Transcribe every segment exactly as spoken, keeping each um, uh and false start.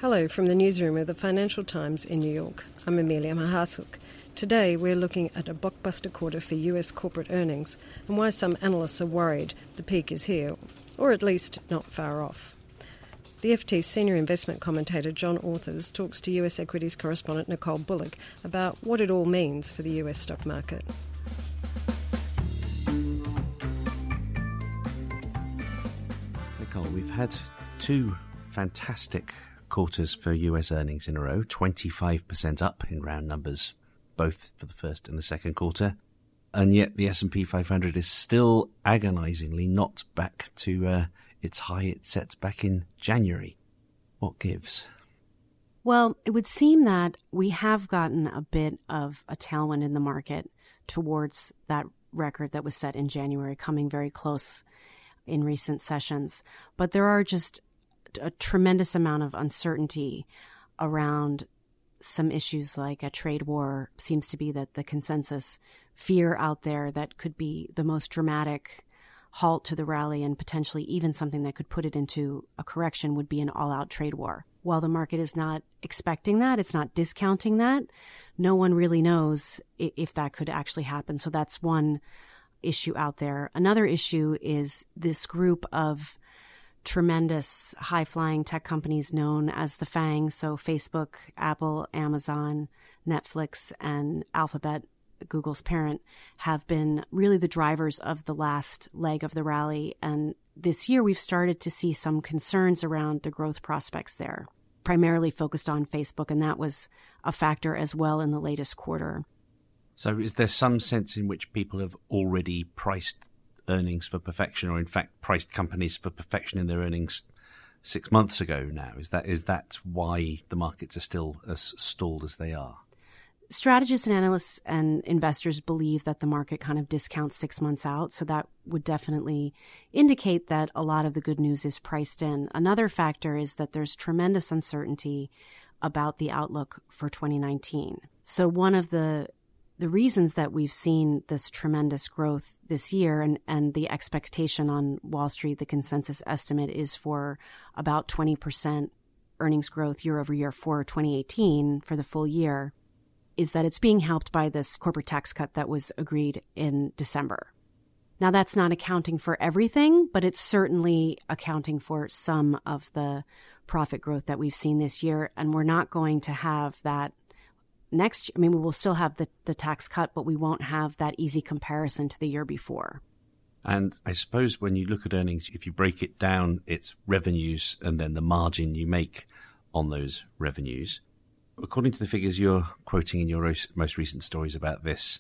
Hello from the newsroom of the Financial Times in New York. I'm Amelia Mahasuk. Today we're looking at a blockbuster quarter for U S corporate earnings and why some analysts are worried the peak is here, or at least not far off. The F T's senior investment commentator John Authers talks to U S equities correspondent Nicole Bullock about what it all means for the U S stock market. Nicole, we've had two fantastic quarters for U S earnings in a row, twenty-five percent up in round numbers, both for the first and the second quarter. And yet the S and P five hundred is still agonisingly not back to uh, its high it set back in January. What gives? Well, it would seem that we have gotten a bit of a tailwind in the market towards that record that was set in January, coming very close in recent sessions. But there are just a tremendous amount of uncertainty around some issues like a trade war. Seems to be that the consensus fear out there that could be the most dramatic halt to the rally and potentially even something that could put it into a correction would be an all-out trade war. While the market is not expecting that, it's not discounting that, no one really knows if that could actually happen. So that's one issue out there. Another issue is this group of tremendous high-flying tech companies known as the FANG, so Facebook, Apple, Amazon, Netflix, and Alphabet, Google's parent, have been really the drivers of the last leg of the rally. And this year we've started to see some concerns around the growth prospects there, primarily focused on Facebook, and that was a factor as well in the latest quarter. So is there some sense in which people have already priced earnings for perfection, or in fact priced companies for perfection in their earnings six months ago now? Is that is that why the markets are still as stalled as they are? Strategists and analysts and investors believe that the market kind of discounts six months out. So that would definitely indicate that a lot of the good news is priced in. Another factor is that there's tremendous uncertainty about the outlook for twenty nineteen. So one of the The reasons that we've seen this tremendous growth this year and, and the expectation on Wall Street, the consensus estimate is for about twenty percent earnings growth year over year for twenty eighteen for the full year, is that it's being helped by this corporate tax cut that was agreed in December. Now, that's not accounting for everything, but it's certainly accounting for some of the profit growth that we've seen this year. And we're not going to have that next, I mean, we will still have the, the tax cut, but we won't have that easy comparison to the year before. And I suppose when you look at earnings, if you break it down, it's revenues and then the margin you make on those revenues. According to the figures you're quoting in your most recent stories about this,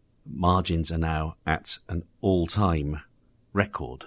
margins are now at an all-time record.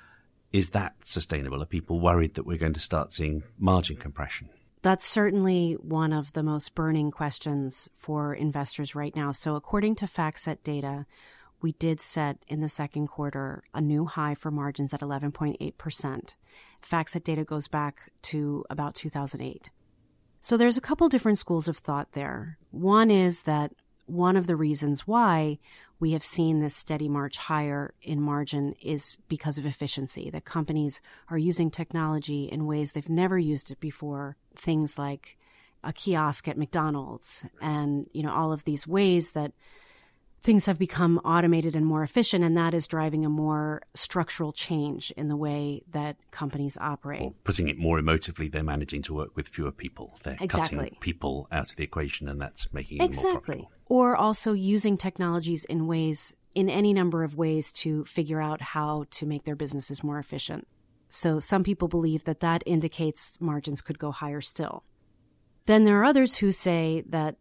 Is that sustainable? Are people worried that we're going to start seeing margin compression? That's certainly one of the most burning questions for investors right now. So according to FactSet data, we did set in the second quarter a new high for margins at eleven point eight percent. FactSet data goes back to about two thousand eight. So there's a couple different schools of thought there. One is that one of the reasons why we have seen this steady march higher in margin is because of efficiency, that companies are using technology in ways they've never used it before. Things like a kiosk at McDonald's and, you know, all of these ways that things have become automated and more efficient, and that is driving a more structural change in the way that companies operate. Or putting it more emotively, they're managing to work with fewer people. They're exactly. cutting people out of the equation, and that's making it exactly. more profitable. Or also using technologies in ways, in any number of ways, to figure out how to make their businesses more efficient. So some people believe that that indicates margins could go higher still. Then there are others who say that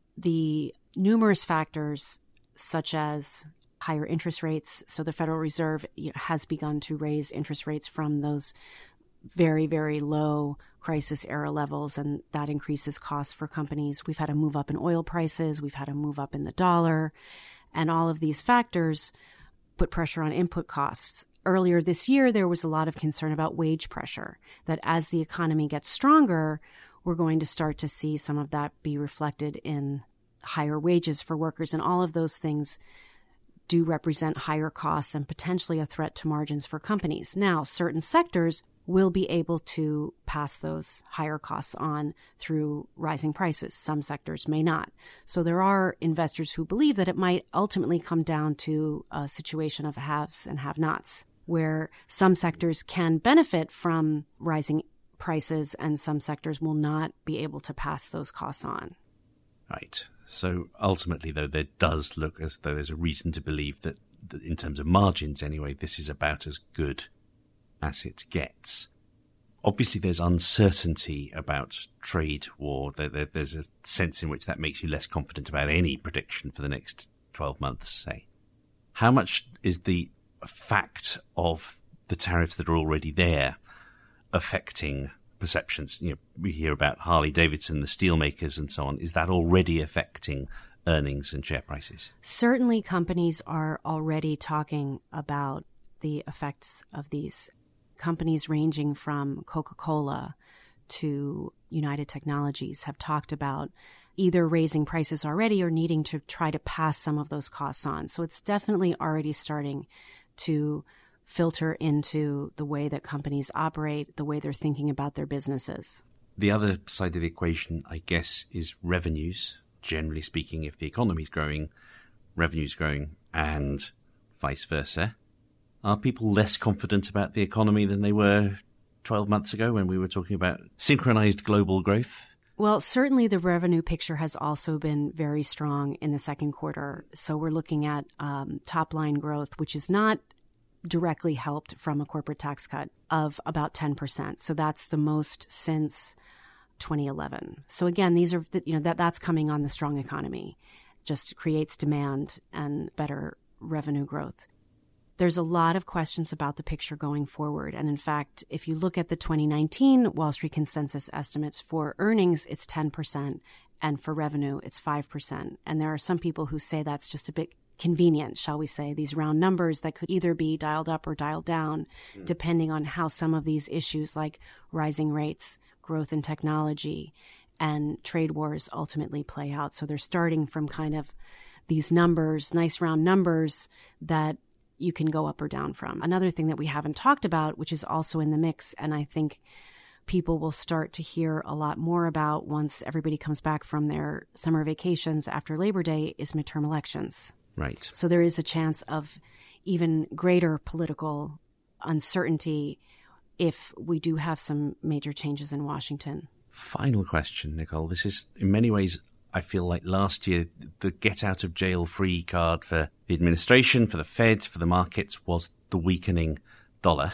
the numerous factors such as higher interest rates. So the Federal Reserve has begun to raise interest rates from those very, very low crisis era levels, and that increases costs for companies. We've had a move up in oil prices. We've had a move up in the dollar. And all of these factors put pressure on input costs. Earlier this year, there was a lot of concern about wage pressure, that as the economy gets stronger, we're going to start to see some of that be reflected in higher wages for workers, and all of those things do represent higher costs and potentially a threat to margins for companies. Now, certain sectors will be able to pass those higher costs on through rising prices. Some sectors may not. So there are investors who believe that it might ultimately come down to a situation of haves and have-nots, where some sectors can benefit from rising prices and some sectors will not be able to pass those costs on. Right. So ultimately, though, there does look as though there's a reason to believe that, that in terms of margins anyway, this is about as good as it gets. Obviously, there's uncertainty about trade war. There, there, there's a sense in which that makes you less confident about any prediction for the next twelve months, say. How much is the fact of the tariffs that are already there affecting perceptions? You know, we hear about Harley-Davidson, the steelmakers and so on. Is that already affecting earnings and share prices? Certainly, companies are already talking about the effects of these. Companies ranging from Coca-Cola to United Technologies have talked about either raising prices already or needing to try to pass some of those costs on. So it's definitely already starting to filter into the way that companies operate, the way they're thinking about their businesses. The other side of the equation, I guess, is revenues. Generally speaking, if the economy's growing, revenue's growing, and vice versa. Are people less confident about the economy than they were twelve months ago when we were talking about synchronized global growth? Well, certainly the revenue picture has also been very strong in the second quarter. So we're looking at um, top-line growth, which is not directly helped from a corporate tax cut, of about ten percent. So that's the most since twenty eleven. So again, these are, you know, that that's coming on the strong economy. Just creates demand and better revenue growth. There's a lot of questions about the picture going forward. And in fact, if you look at the twenty nineteen Wall Street consensus estimates for earnings, it's ten percent. And for revenue, it's five percent. And there are some people who say that's just a bit convenient, shall we say, these round numbers that could either be dialed up or dialed down, mm. depending on how some of these issues like rising rates, growth in technology, and trade wars ultimately play out. So they're starting from kind of these numbers, nice round numbers that you can go up or down from. Another thing that we haven't talked about, which is also in the mix, and I think people will start to hear a lot more about once everybody comes back from their summer vacations after Labor Day, is midterm elections. Right. So there is a chance of even greater political uncertainty if we do have some major changes in Washington. Final question, Nicole. This is, in many ways, I feel like last year, the get-out-of-jail-free card for the administration, for the Fed, for the markets was the weakening dollar,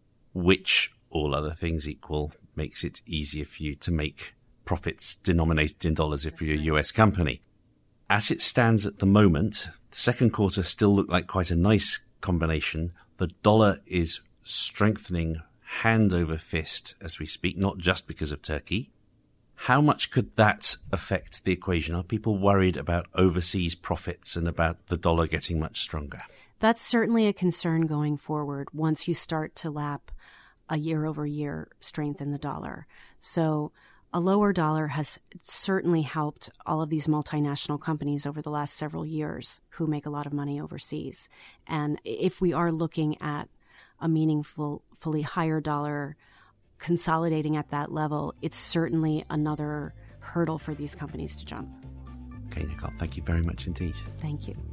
which, all other things equal, makes it easier for you to make profits denominated in dollars if you're a U S company. As it stands at the moment, the second quarter still looked like quite a nice combination. The dollar is strengthening hand over fist as we speak, not just because of Turkey. How much could that affect the equation? Are people worried about overseas profits and about the dollar getting much stronger? That's certainly a concern going forward once you start to lap a year-over-year strength in the dollar. So a lower dollar has certainly helped all of these multinational companies over the last several years who make a lot of money overseas. And if we are looking at a meaningful, fully higher dollar consolidating at that level, it's certainly another hurdle for these companies to jump. Okay, Nicole, thank you very much indeed. Thank you.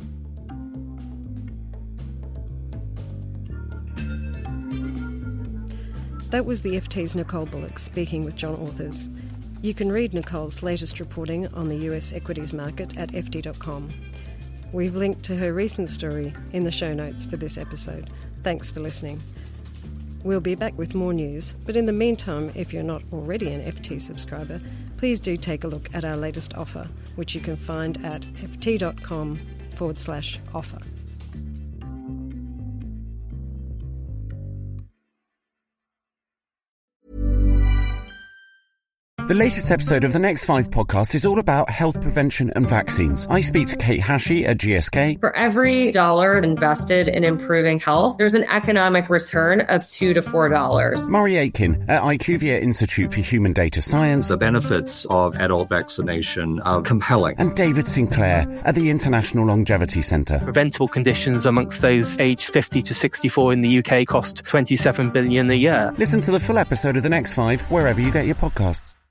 That was the F T's Nicole Bullock speaking with John Authers. You can read Nicole's latest reporting on the U S equities market at F T dot com. We've linked to her recent story in the show notes for this episode. Thanks for listening. We'll be back with more news, but in the meantime, if you're not already an F T subscriber, please do take a look at our latest offer, which you can find at ft.com forward slash offer. The latest episode of the Next Five podcast is all about health prevention and vaccines. I speak to Kate Hashey at G S K. For every dollar invested in improving health, there's an economic return of two to four dollars. Murray Aitken at IQVIA Institute for Human Data Science. The benefits of adult vaccination are compelling. And David Sinclair at the International Longevity Centre. Preventable conditions amongst those aged fifty to sixty-four in the U K cost twenty-seven billion dollars a year. Listen to the full episode of the Next Five wherever you get your podcasts.